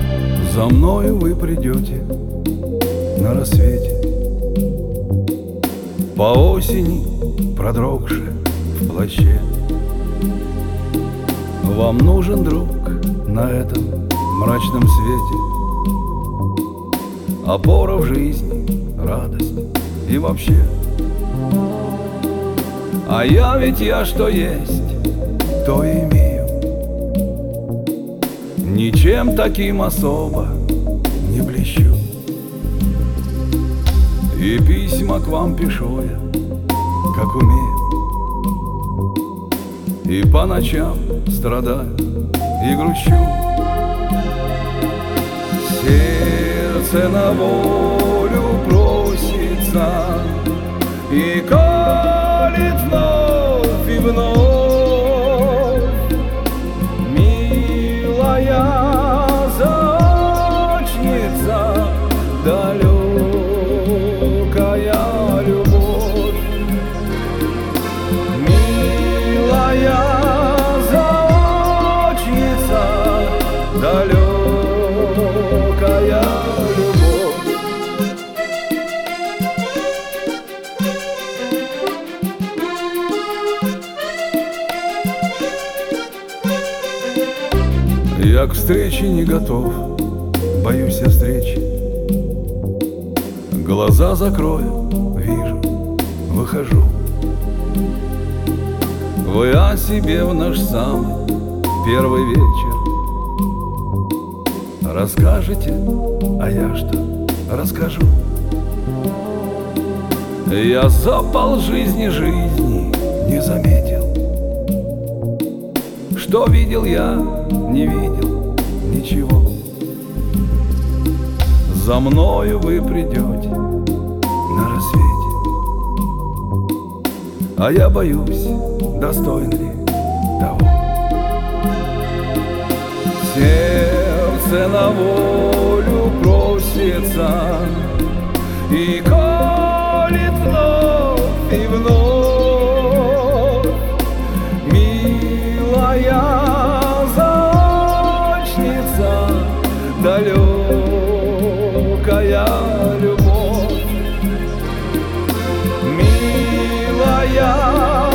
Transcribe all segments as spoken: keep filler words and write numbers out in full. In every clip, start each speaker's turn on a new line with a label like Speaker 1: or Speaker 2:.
Speaker 1: За мною вы придете на рассвете, по осени продрогши в плаще. Вам нужен друг на этом мрачном свете, опора в жизни, радость и вообще. А я ведь я что есть, то и имею, ничем таким особо не блещу. И письма к вам пишу я, как умею, и по ночам страдаю и грущу. Сердце на волю просится и колет вновь и вновь. Милая заочница, далекая любовь. Милая заочница, далекая любовь. Я к встрече не готов, боюсь я встречи. Глаза закрою, вижу, выхожу. Вы о себе в наш самый первый вечер расскажете, а я что расскажу. Я за полжизни жизни не заметил, что видел я, не видел ничего. За мною вы придете на рассвете, а я боюсь, достоин ли того. Сердце на волю просится и колет вновь и вновь. Милая заочница, далекая любовь. Милая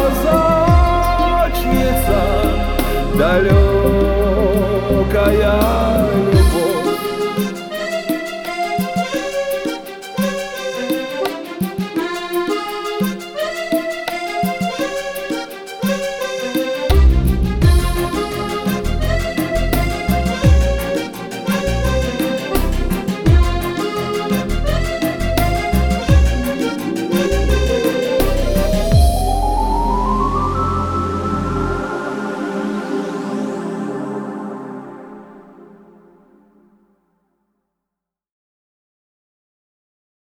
Speaker 1: заочница, далекая